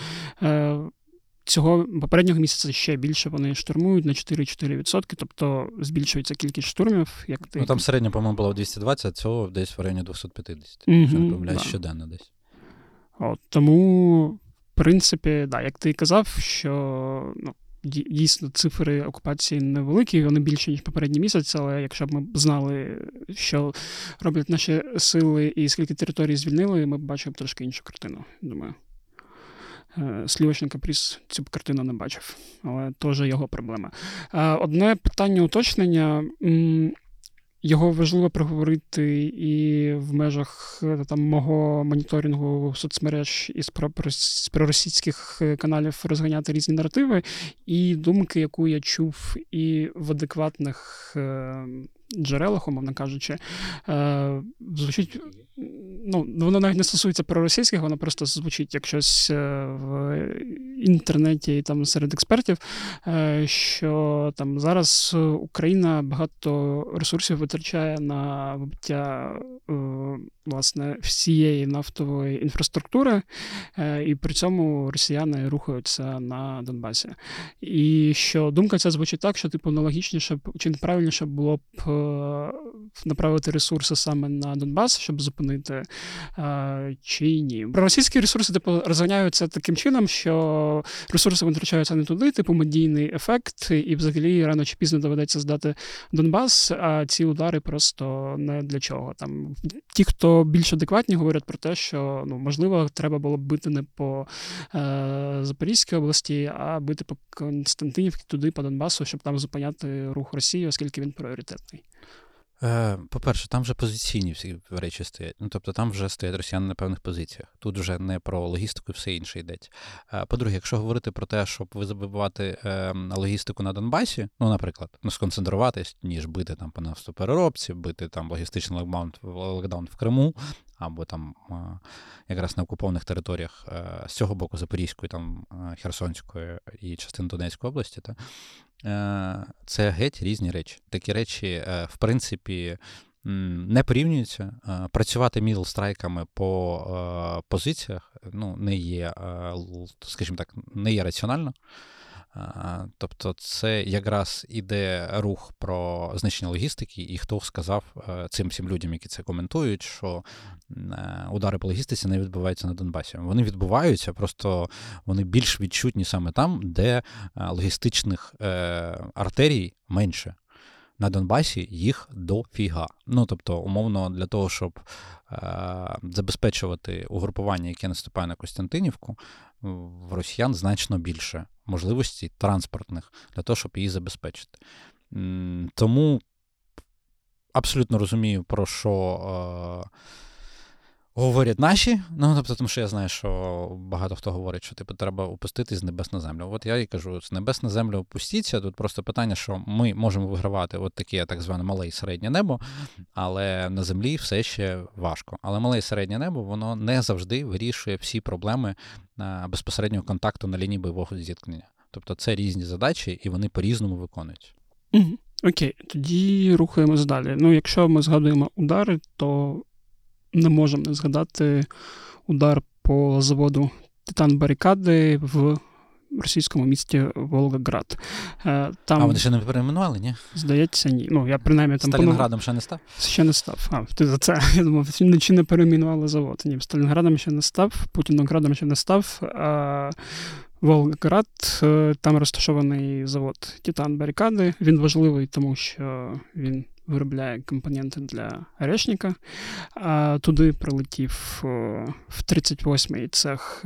цього попереднього місяця ще більше вони штурмують на чотири цілих чотири десятих відсотка, тобто збільшується кількість штурмів. Як ти... Ну, там середньо, по-моєму, було двісті двадцять, а цього десь в районі двісті п'ятдесят. Mm-hmm, якщо не помиляюсь, да. Щоденно десь. От, тому, в принципі, да, як ти казав, що ну, дійсно цифри окупації невеликі, вони більше, ніж попередній місяць, але якщо б ми знали, що роблять наші сили і скільки територій звільнили, ми б бачили трошки іншу картину, думаю. Слівочний каприз цю картину не бачив, але теж його проблема. Одне питання уточнення. Його важливо проговорити і в межах там, мого моніторингу соцмереж і з проросійських каналів розганяти різні наративи, і думки, яку я чув і в адекватних джерелах, умовно кажучи, звучить, ну, воно навіть не стосується проросійських, воно просто звучить як щось в інтернеті і там серед експертів, що там зараз Україна багато ресурсів витрачає на вибиття власне всієї нафтової інфраструктури, і при цьому росіяни рухаються на Донбасі. І що думка ця звучить так, що типу нелогічніше чи неправильніше було б направити ресурси саме на Донбас, щоб зупинити а, чи ні. Російські ресурси типу розганяються таким чином, що ресурси витрачаються не туди, типу медійний ефект, і взагалі рано чи пізно доведеться здати Донбас, а ці удари просто не для чого. Там ті, хто більш адекватні, говорять про те, що ну можливо треба було б бити не по е, Запорізькій області, а бити по Константинівці, туди по Донбасу, щоб там зупиняти рух Росії, оскільки він пріоритетний. По-перше, там вже позиційні всі речі стоять. Ну, тобто там вже стоять росіяни на певних позиціях. Тут вже не про логістику і все інше йдеться. По-друге, якщо говорити про те, щоб забивати логістику на Донбасі, ну, наприклад, ну, сконцентруватись, ніж бити там по нафтопереробці, бити там логістичний локдаун, локдаун в Криму, або там якраз на окупованих територіях з цього боку Запорізької, там Херсонської і частини Донецької області, та, це геть різні речі. Такі речі, в принципі, не порівнюються. Працювати мідл-страйками по позиціях ну, не є, скажімо так, не є раціонально. Тобто це якраз іде рух про знищення логістики, і хто сказав цим всім людям, які це коментують, що удари по логістиці не відбуваються на Донбасі. Вони відбуваються, просто вони більш відчутні саме там, де логістичних артерій менше. На Донбасі їх дофіга. Ну, тобто, умовно, для того, щоб е- забезпечувати угрупування, яке наступає на Костянтинівку, в росіян значно більше можливостей транспортних для того, щоб її забезпечити. М- тому абсолютно розумію, про що е- говорять наші, ну, тобто, тому що я знаю, що багато хто говорить, що типу треба опуститись з небес на землю. От я і кажу, з небес на землю опустіться, тут просто питання, що ми можемо вигравати от таке так зване мале і середнє небо, але на землі все ще важко. Але мале і середнє небо, воно не завжди вирішує всі проблеми безпосереднього контакту на лінії бойового зіткнення. Тобто це різні задачі, і вони по-різному виконуються. Угу. Окей, тоді рухаємось далі. Ну, якщо ми згадуємо удари, то не можемо не згадати удар по заводу «Титан-Барикади» в російському місті Волгоград. Там, а вони ще не перейменували, ні? Здається, ні. Ну, я принаймні там... Сталінградом ще не став? Ще не став. А, ти за це. Я думав, чи не перейменували завод. Ні, Сталінградом ще не став, Путіноградом ще не став. А Волгоград, там розташований завод «Титан-Барикади». Він важливий, тому що він виробляє компоненти для Орешника. А туди прилетів в тридцять восьмий цех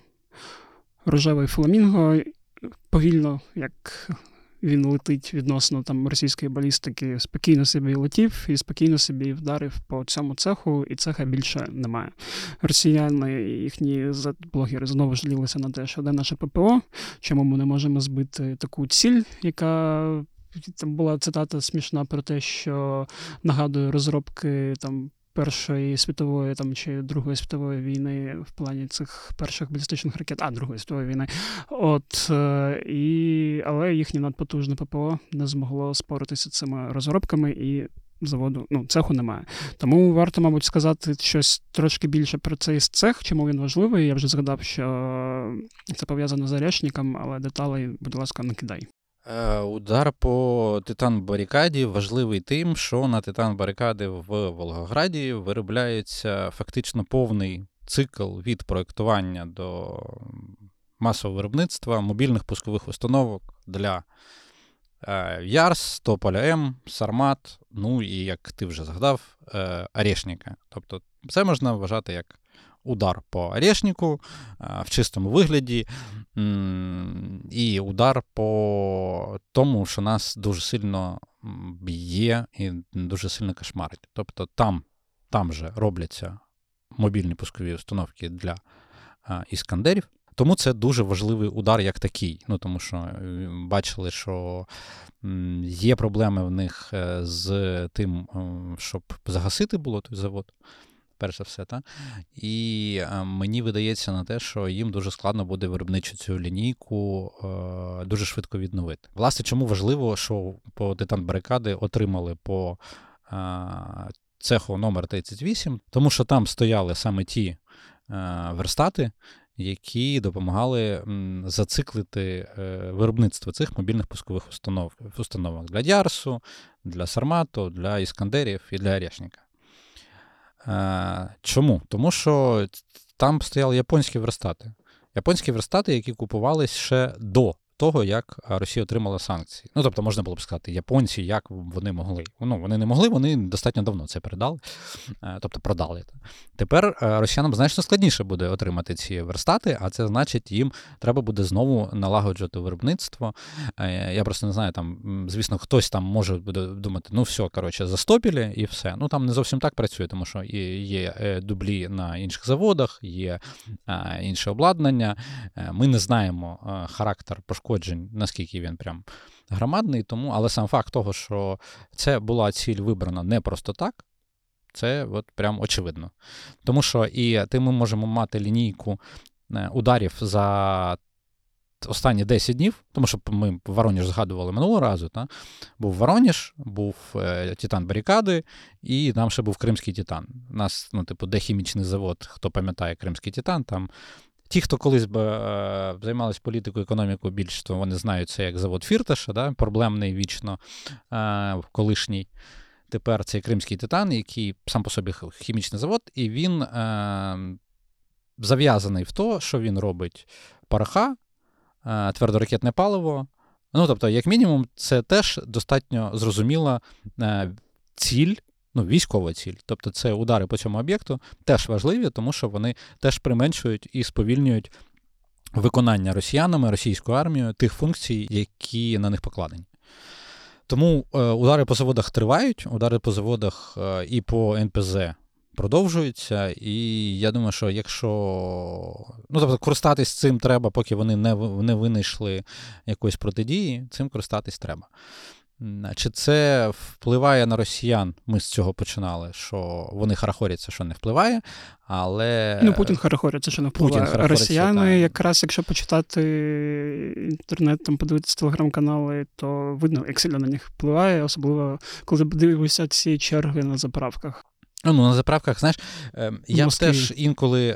рожевий фламінго. Повільно, як він летить відносно там російської балістики, спокійно собі летів і спокійно собі вдарив по цьому цеху, і цеха більше немає. Росіяни і їхні блогери знову жалілися на те, що де наше ППО, чому ми не можемо збити таку ціль, яка... Там була цитата смішна про те, що нагадує розробки там Першої світової там, чи Другої світової війни в плані цих перших балістичних ракет, а Другої світової війни. От, і, але їхнє надпотужне ППО не змогло споритися з цими розробками, і заводу, ну, цеху немає. Тому варто, мабуть, сказати щось трошки більше про цей цех, чому він важливий. Я вже згадав, що це пов'язано з Орешником, але деталей, будь ласка, не кидай. Удар по Титан-Барикаді важливий тим, що на Титан-Барикади в Волгограді виробляється фактично повний цикл від проєктування до масового виробництва мобільних пускових установок для Ярс, Тополя М, Сармат, ну і, як ти вже згадав, Орешника. Тобто це можна вважати як удар по Орешнику в чистому вигляді і удар по тому, що нас дуже сильно б'є і дуже сильно кошмарить. Тобто там, там же робляться мобільні пускові установки для іскандерів. Тому це дуже важливий удар як такий. Ну, тому що бачили, що є проблеми в них з тим, щоб загасити було той завод. Перш за все, так? І е, мені видається на те, що їм дуже складно буде виробничу цю лінійку е, дуже швидко відновити. Власне, чому важливо, що по Титан-Барикади отримали по е, цеху номер тридцять вісім, тому що там стояли саме ті е, верстати, які допомагали м, зациклити е, виробництво цих мобільних пускових установ, установок для Ярсу, для Сармату, для Іскандерів і для Орешника. Чому? Тому що там стояли японські верстати. Японські верстати, які купувались ще до того, як Росія отримала санкції. Ну, тобто, можна було б сказати, японці, як вони могли. Ну, вони не могли, вони достатньо давно це передали, тобто продали. Тепер росіянам значно складніше буде отримати ці верстати, а це значить, їм треба буде знову налагоджувати виробництво. Я просто не знаю, там, звісно, хтось там може буде думати, ну, все, коротше, застопілі і все. Ну, там не зовсім так працює, тому що є дублі на інших заводах, є інше обладнання. Ми не знаємо характер пошкоджень, наскільки він прям громадний, тому, але сам факт того, що це була ціль вибрана не просто так, це от прям очевидно. Тому що і ти ми можемо мати лінійку ударів за останні десять днів, тому що ми Воронеж згадували минулого разу, та? Був Воронеж, був е, Титан Барикади, і там ще був Кримський Титан. У нас, ну, типу, де хімічний завод, хто пам'ятає Кримський Титан, там ті, хто колись б е, займалися політикою, економікою більш, то вони знають це як завод Фірташа, да? Проблемний вічно е, колишній. Тепер цей Кримський Титан, який сам по собі хімічний завод, і він е, зав'язаний в те, що він робить пороха, е, твердоракетне паливо. Ну, тобто, як мінімум, це теж достатньо зрозуміла е, ціль, ну, військова ціль. Тобто це удари по цьому об'єкту теж важливі, тому що вони теж применшують і сповільнюють виконання росіянами, російською армією тих функцій, які на них покладені. Тому е, удари по заводах тривають, удари по заводах е, і по ен пе зет продовжуються, і я думаю, що якщо... Ну, тобто, користатись цим треба, поки вони не, не винайшли якоїсь протидії, цим користатись треба. Чи це впливає на росіян? Ми з цього починали, що вони харахоряться, що не впливає, але... Ну, Путін харахоряться, що не впливає. Росіяни, та... якраз, якщо почитати інтернет, там подивитися телеграм-канали, то видно, як сильно на них впливає, особливо, коли дивишся ці черги на заправках. Ну, на заправках, знаєш, я б теж інколи...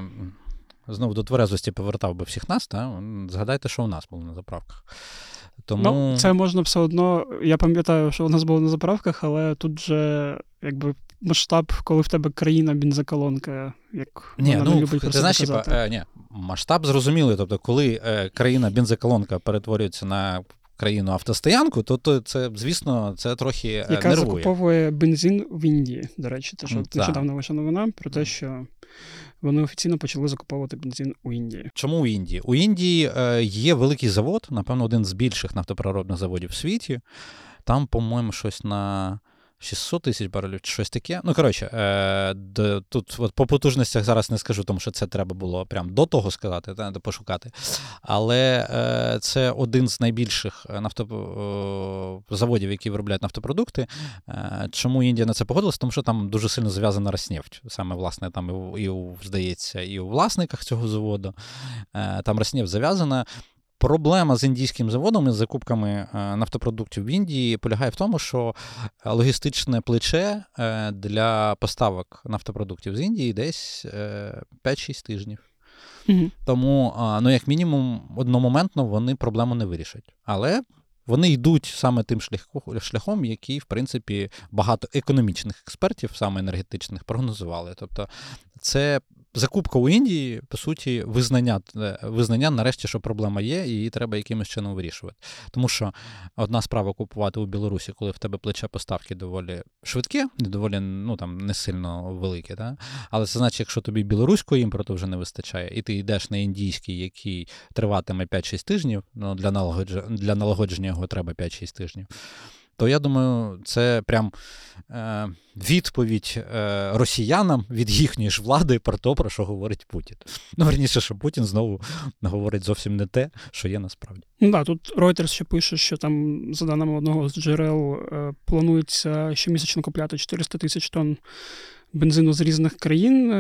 Знову до тверезості повертав би всіх нас, та? Згадайте, що у нас було на заправках. Тому... Ну, це можна все одно, я пам'ятаю, що у нас було на заправках, але тут же, якби, масштаб, коли в тебе країна-бензоколонка, як ні, вона ну, не любить ти просто знаєш, казати. Е, ні, масштаб зрозумілий, тобто, коли е, країна-бензоколонка перетворюється на країну-автостоянку, то, то це, звісно, це трохи е, яка нервує. закуповує бензин в Індії, до речі, те, що mm, нещодавно вийшла новина про те, що вони офіційно почали закуповувати бензин у Індії. Чому у Індії? У Індії е, є великий завод, напевно, один з більших нафтопереробних заводів в світі. Там, по-моєму, щось на шістсот тисяч барелів, чи щось таке. Ну, коротше, е, д, тут от по потужностях зараз не скажу, тому що це треба було прям до того сказати, та, пошукати. Але е, це один з найбільших нафтозаводів, які виробляють нафтопродукти. Е, чому Індія на це погодилась? Тому що там дуже сильно зв'язана Роснефть. Саме, власне, там і, у, і у, здається, і у власниках цього заводу. Е, там Роснефть зав'язана. Проблема з індійським заводом і з закупками нафтопродуктів в Індії полягає в тому, що логістичне плече для поставок нафтопродуктів з Індії десь п'ять-шість тижнів. Mm-hmm. Тому, ну, як мінімум, одномоментно вони проблему не вирішать. Але вони йдуть саме тим шляхом, який, в принципі, багато економічних експертів, саме енергетичних, прогнозували. Тобто це закупка у Індії, по суті, визнання, визнання нарешті, що проблема є, і її треба якимось чином вирішувати. Тому що одна справа купувати у Білорусі, коли в тебе плече поставки доволі швидке, доволі, ну, там, не сильно велике, да? Але це значить, якщо тобі білоруського імпорту вже не вистачає, і ти йдеш на індійський, який триватиме п'ять-шість тижнів, ну, для налагодження, для налагодження його треба п'ять-шість тижнів, то, я думаю, це прям е, відповідь е, росіянам від їхньої ж влади про те, про що говорить Путін. Ну, верніше, що Путін знову говорить зовсім не те, що є насправді. Ну, так, тут Reuters ще пише, що там, за даними одного з джерел, е, планується щомісячно купляти чотириста тисяч тонн бензину з різних країн,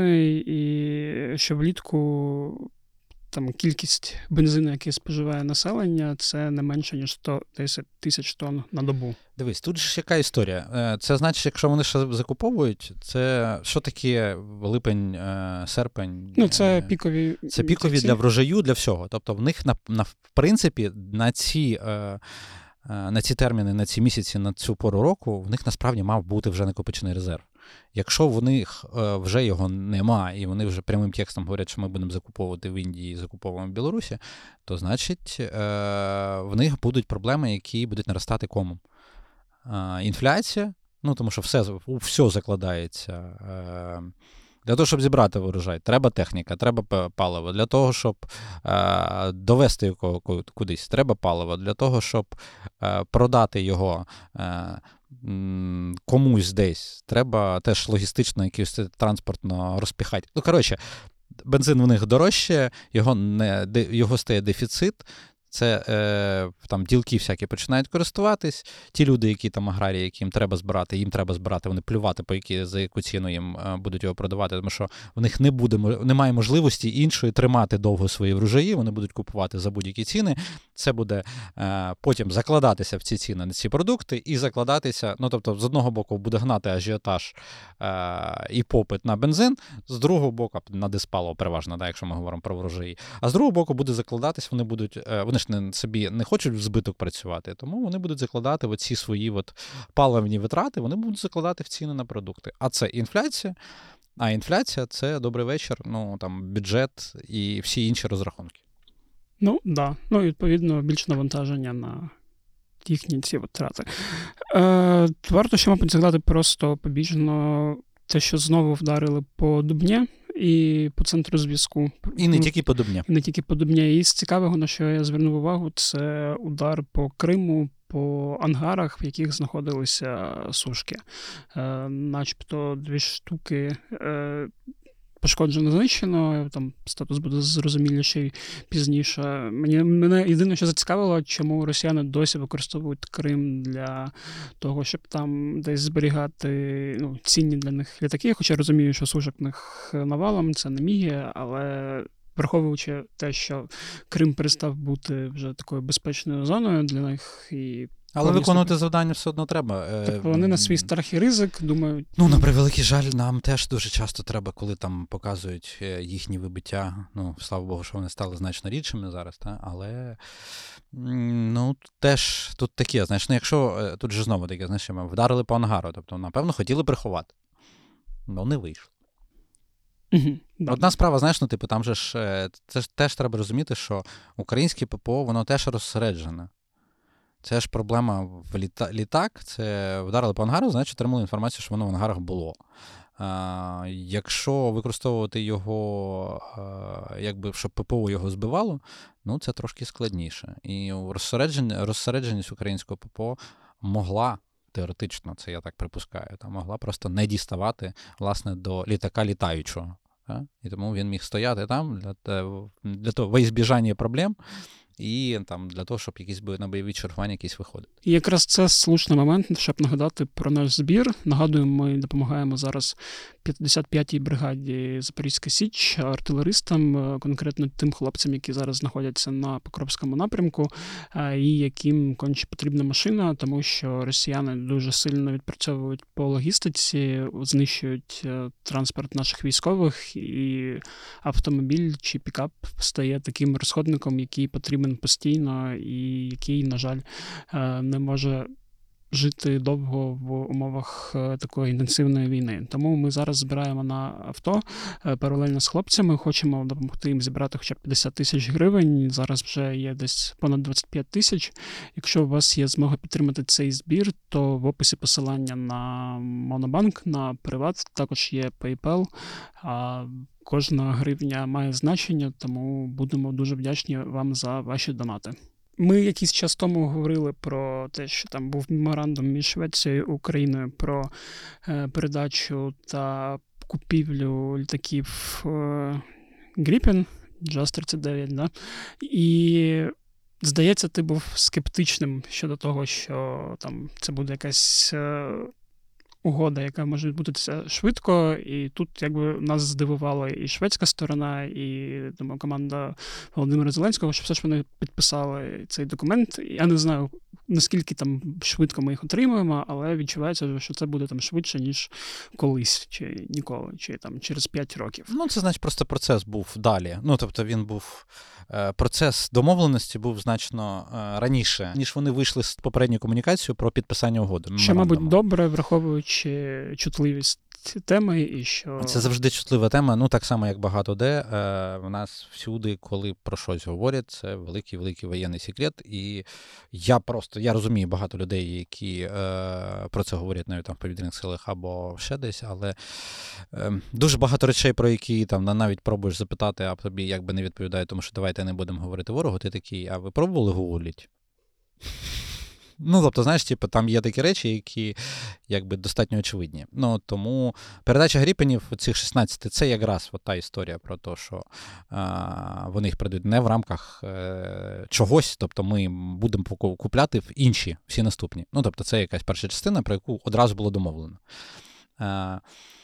і що влітку там кількість бензину, який споживає населення, це не менше, ніж сто десять тисяч тонн на добу. Дивись, тут ж яка історія. Це значить, якщо вони ще закуповують, це що таке липень, серпень? Ну, це пікові. Це пікові для врожаю, для всього. Тобто в них, на, на, в принципі, на ці, на ці терміни, на ці місяці, на цю пору року, в них насправді мав бути вже накопичений резерв. Якщо в них вже його нема, і вони вже прямим текстом говорять, що ми будемо закуповувати в Індії і закуповуємо в Білорусі, то, значить, в них будуть проблеми, які будуть наростати комом. Інфляція, ну, тому що все, все закладається. Для того, щоб зібрати врожай, треба техніка, треба паливо. Для того, щоб е, довести його кудись, треба паливо. Для того, щоб е, продати його е, комусь десь, треба теж логістично, якось транспортно розпіхати. Ну, коротше, бензин в них дорожче, його, не, його стає дефіцит. Це е, там ділки всякі починають користуватись. Ті люди, які там аграрії, яким треба збирати, їм треба збирати, вони плювати, по які, за яку ціну їм е, будуть його продавати, тому що в них не буде, немає можливості іншої тримати довго свої врожаї, вони будуть купувати за будь-які ціни. Це буде е, потім закладатися в ці ціни на ці продукти і закладатися, ну тобто з одного боку буде гнати ажіотаж е, і попит на бензин, з другого боку на диспаливо переважно, да, якщо ми говоримо про врожаї, а з другого боку буде закладатись, вони будуть, е, вони ж не, собі не хочуть в збиток працювати, тому вони будуть закладати в ці свої от паливні витрати, вони будуть закладати в ціни на продукти. А це інфляція, а інфляція – це добрий вечір, ну там бюджет і всі інші розрахунки. Ну, так. Да. Ну, відповідно, більше навантаження на їхні ці витрати. Е, варто ще, мабуть, згадати просто побіжно те, що знову вдарили по Дубні і по центру зв'язку. І не тільки по Дубні. І не тільки по Дубні. І з цікавого, на що я звернув увагу, це удар по Криму, по ангарах, в яких знаходилися сушки. Е, начебто дві штуки е, пошкоджено, знищено, там статус буде зрозуміліший пізніше. Мені, мене єдине, що зацікавило, чому росіяни досі використовують Крим для того, щоб там десь зберігати ну, цінні для них літаки, хоча я розумію, що сушок в них навалом, це не міє, але враховуючи те, що Крим перестав бути вже такою безпечною зоною для них і але виконувати завдання все одно треба. Так вони на свій страх і ризик думають. Ну, на превеликий жаль, нам теж дуже часто треба, коли там показують їхні вибиття. Ну, слава Богу, що вони стали значно рідшими зараз, та? Але ну, теж тут таке, знаєш, ну, якщо, тут же знову таке, знаєш, ми вдарили по ангару, тобто, напевно, хотіли приховати. Ну, не вийшло. Угу, да. Одна справа, знаєш, ну, типу, там же ж, це ж теж треба розуміти, що українське ППО, воно теж розсереджене. Це ж проблема в літа... літак, це вдарили по ангару, значить отримали інформацію, що воно в ангарах було. А, якщо використовувати його, а, якби, щоб ППО його збивало, ну це трошки складніше. І розсереджен... розсередженість українського ППО могла, теоретично, це я так припускаю, та могла просто не діставати, власне, до літака літаючого. Та? І тому він міг стояти там для, для того, во ізбіжання проблем, і там для того, щоб якісь на бойові чергування якісь виходити. І якраз це слушний момент, щоб нагадати про наш збір. Нагадуємо, ми допомагаємо зараз п'ятдесят п'ятій бригаді Запорізька Січ, артилеристам, конкретно тим хлопцям, які зараз знаходяться на Покровському напрямку, і яким конче потрібна машина, тому що росіяни дуже сильно відпрацьовують по логістиці, знищують транспорт наших військових, і автомобіль чи пікап стає таким розходником, який потрібен постійно і який, на жаль, не може жити довго в умовах такої інтенсивної війни. Тому ми зараз збираємо на авто паралельно з хлопцями, хочемо допомогти їм зібрати хоча б п'ятдесят тисяч гривень, зараз вже є десь понад двадцять п'ять тисяч. Якщо у вас є змога підтримати цей збір, то в описі посилання на Монобанк, на Приват, також є PayPal, а кожна гривня має значення, тому будемо дуже вдячні вам за ваші донати. Ми якийсь час тому говорили про те, що там був меморандум між Швецією і Україною про е, передачу та купівлю літаків е, Гріпен, джаз тридцять дев'ять, да? І здається, ти був скептичним щодо того, що там це буде якась е, угода, яка може відбутися швидко, і тут якби нас здивувала і шведська сторона, і, думаю, команда Володимира Зеленського, що все ж вони підписали цей документ. Я не знаю, наскільки там швидко ми їх отримуємо, але відчувається, що це буде там швидше, ніж колись, чи ніколи, чи там через п'ять років. Ну, це, значить, просто процес був далі. Ну, тобто він був, процес домовленості був значно раніше, ніж вони вийшли з попередньою комунікацією про підписання угоди. Що, мабуть, добре, враховуючи чутливість чутливість теми і що... Це завжди чутлива тема, ну так само, як багато де. Е, в нас всюди, коли про щось говорять, це великий-великий воєнний секрет. І я просто, я розумію багато людей, які е, про це говорять навіть там в повітряних силах або ще десь, але е, дуже багато речей, про які там навіть пробуєш запитати, а тобі якби не відповідають, тому що давайте не будемо говорити ворогу, ти такий, а ви пробували гугліть? Ну, тобто, знаєш, типу, там є такі речі, які якби достатньо очевидні. Ну, тому передача Гріпенів цих шістнадцять, це якраз от та історія про те, що а, вони їх передають не в рамках е, чогось, тобто ми будемо купляти в інші, всі наступні. Ну, тобто, це якась перша частина, про яку одразу було домовлено. А,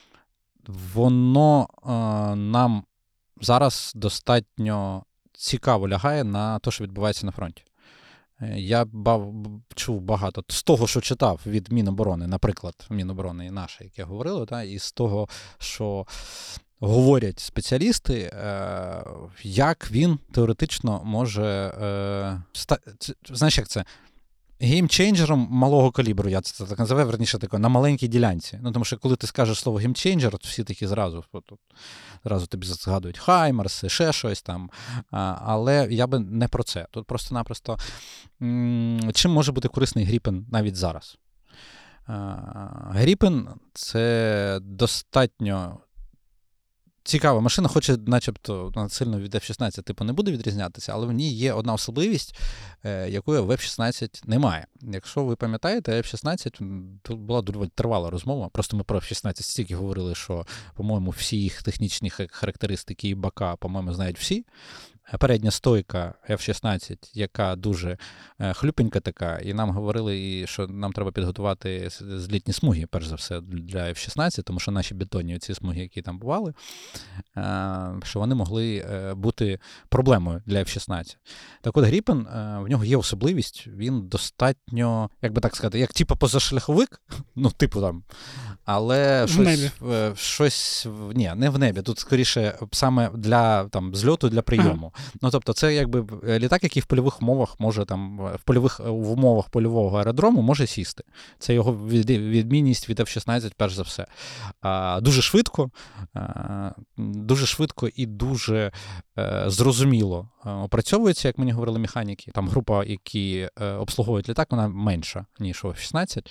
воно а, нам зараз достатньо цікаво лягає на те, що відбувається на фронті. Я бав, чув багато з того, що читав від Міноборони, наприклад, Міноборони наше, яке говорило, та, і з того, що говорять спеціалісти, е, як він теоретично може е, ста... знаєш, як це? Геймчейнджером малого калібру, я це так називаю, верніше тако, на маленькій ділянці. Ну, тому що коли ти скажеш слово геймчейнджер, всі такі зразу, от, зразу тобі згадують Хаймарси, ще щось там. А, але я би не про це. Тут просто-напросто м- чим може бути корисний Гріпен навіть зараз? А, Гріпен – це достатньо цікава машина, хоче начебто сильно від еф шістнадцять типу не буде відрізнятися, але в ній є одна особливість, е, якої в еф шістнадцять немає. Якщо ви пам'ятаєте, еф шістнадцять, тут була дуже тривала розмова, просто ми про еф шістнадцять стільки говорили, що, по-моєму, всі їх технічні характеристики і бока, по-моєму, знають всі. Передня стойка еф шістнадцять, яка дуже хлюпенька така, і нам говорили, що нам треба підготувати злітні смуги, перш за все, для еф шістнадцять, тому що наші бетонні ці смуги, які там бували, що вони могли бути проблемою для еф шістнадцять. Так от Гріпен, в нього є особливість, він достатньо, як би так сказати, як типу позашляховик, ну, типу там, але в щось, небі. щось, ні, не в небі, тут скоріше саме для там, зльоту, для прийому. Ага. Ну, тобто, це якби літак, який в польових умовах може там, в польових в умовах польового аеродрому може сісти. Це його відмінність від еф шістнадцять, перш за все. А, дуже швидко, а, дуже швидко і дуже а, зрозуміло опрацьовується, як мені говорили механіки. Там група, які обслуговують літак, вона менша, ніж у еф шістнадцять.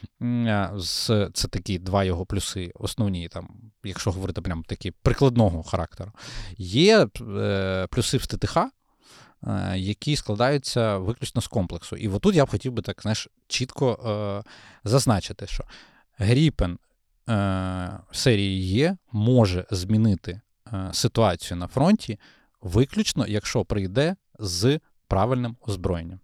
Це такі два його плюси основні, там, якщо говорити прям такі прикладного характеру. Є плюси в ТТХ, які складаються виключно з комплексу. І отут я б хотів би так, знаєш, чітко е, зазначити, що Гріпен е, серії Є може змінити е, ситуацію на фронті виключно, якщо прийде з правильним озброєнням.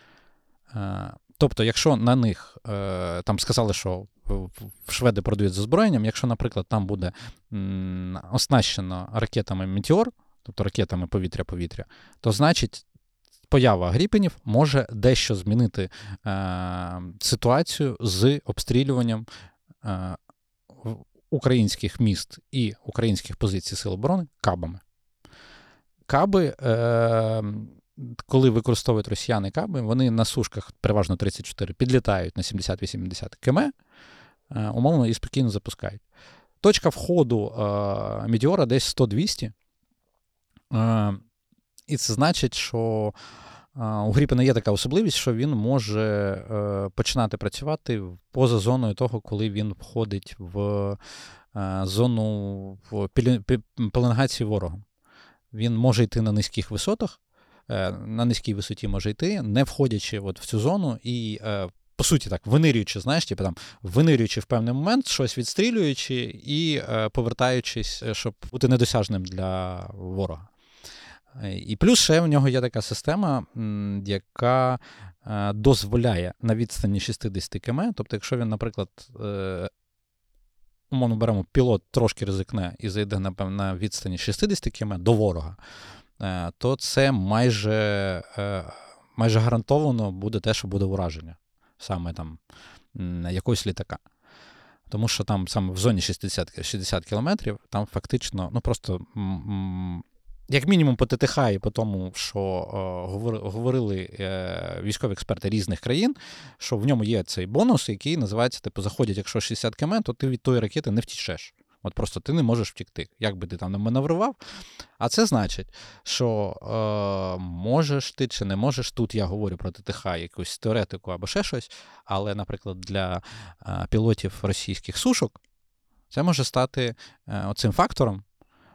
Е, тобто, якщо на них, е, там сказали, що в шведи продають з озброєнням, якщо, наприклад, там буде м, оснащено ракетами «Метеор», тобто ракетами повітря-повітря, то, значить, поява Гріпенів може дещо змінити е, ситуацію з обстрілюванням е, українських міст і українських позицій Сил оборони кабами. Каби, е, коли використовують росіяни каби, вони на сушках, переважно тридцять чотири, підлітають на сімдесят-вісімдесят кілометрів, е, умовно, і спокійно запускають. Точка входу е, «Метеора» десь сто-двісті. Uh, і це значить, що uh, у Гріпена є така особливість, що він може uh, починати працювати поза зоною того, коли він входить в uh, зону в пеленгації ворогом. Він може йти на низьких висотах, uh, на низькій висоті може йти, не входячи от в цю зону і uh, по суті, так, винирюючи, знаєш, типу там, винирюючи в певний момент, щось відстрілюючи і е, повертаючись, щоб бути недосяжним для ворога. І плюс ще в нього є така система, яка е, дозволяє на відстані шістдесят кілометрів, тобто якщо він, наприклад, е, умовно беремо, пілот трошки ризикне і зайде, напевно, на відстані шістдесят кілометрів до ворога, е, то це майже, е, майже гарантовано буде те, що буде ураження. Саме там якогось літака. Тому що там саме в зоні шістдесят кілометрів, там фактично, ну просто м- м- як мінімум по ТТХ і по тому, що е, говорили е, військові експерти різних країн, що в ньому є цей бонус, який називається, типу, заходять, якщо шістдесят кілометрів, то ти від тої ракети не втічеш. От просто ти не можеш втікти, як би ти там не маневрував. А це значить, що е, можеш ти чи не можеш, тут я говорю про ТТХ, якусь теоретику або ще щось, але, наприклад, для е, пілотів російських сушок це може стати е, оцим фактором,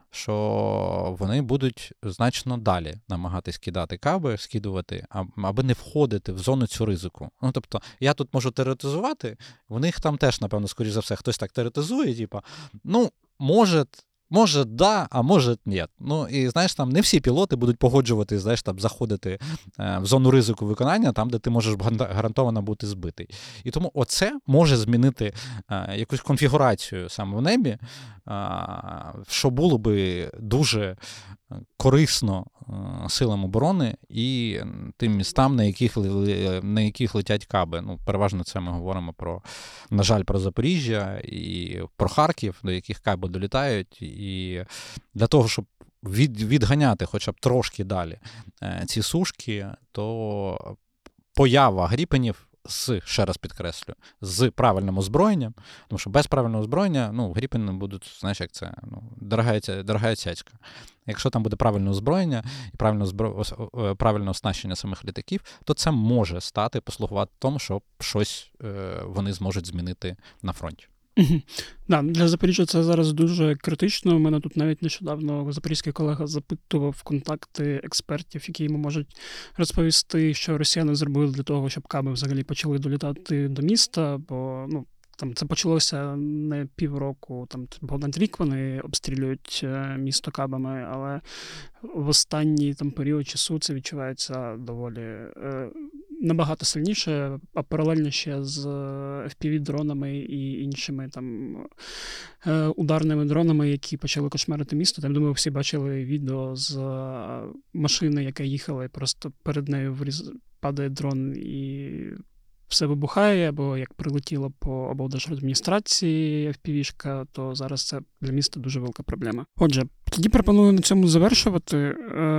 що вони будуть значно далі намагатись кидати каби, скидувати, аби не входити в зону цю ризику. Ну, тобто, я тут можу теоретизувати, в них там теж, напевно, скоріш за все, хтось так теоретизує, типу, ну, може, може, да, а може, ні. Ну, і, знаєш, там не всі пілоти будуть погоджувати, знаєш, там, заходити е, в зону ризику виконання, там, де ти можеш гарантовано бути збитий. І тому оце може змінити е, якусь конфігурацію саме в небі, е, що було би дуже корисно е, силам оборони і тим містам, на яких, на яких летять каби. Ну, переважно це ми говоримо про, на жаль, про Запоріжжя і про Харків, до яких каби долітають. І для того, щоб від, відганяти хоча б трошки далі е, ці сушки, то поява гріпенів з, ще раз підкреслю, з правильним озброєнням, тому що без правильного озброєння, ну, гріпени будуть, знаєш, як це, ну, дорога, дорога цяцька. Якщо там буде правильне озброєння і правильне, озбро... правильне оснащення самих літаків, то це може стати, послугувати тому, що щось е, вони зможуть змінити на фронті. Угу. Да, для Запоріжжя це зараз дуже критично. У мене тут навіть нещодавно запорізький колега запитував контакти експертів, які йому можуть розповісти, що росіяни зробили для того, щоб каби взагалі почали долітати до міста, бо, ну, там це почалося не півроку, там понад рік вони обстрілюють місто кабами, але в останній там період часу це відчувається доволі е, набагато сильніше, а паралельно ще з еф пі ві-дронами і іншими там е, ударними дронами, які почали кошмарити місто. Там, думаю, всі бачили відео з машини, яка їхала, і просто перед нею вріз... падає дрон і все вибухає, або як прилетіло по облдержадміністрації еф пі ві-шка, то зараз це для міста дуже велика проблема. Отже, тоді пропоную на цьому завершувати.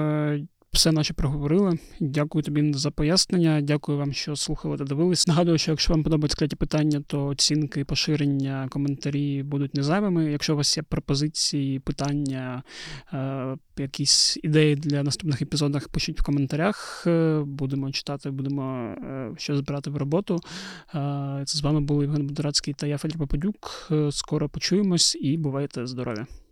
Все наче проговорили. Дякую тобі за пояснення. Дякую вам, що слухали та дивились. Нагадую, що якщо вам подобаються скляті питання, то оцінки, поширення, коментарі будуть незайвими. Якщо у вас є пропозиції, питання, е- якісь ідеї для наступних епізодів, пишіть в коментарях. Будемо читати, будемо е- щось збирати в роботу. Е- Це з вами були Євген Будорадський та я, Федір Попадюк. Скоро почуємось і бувайте здорові!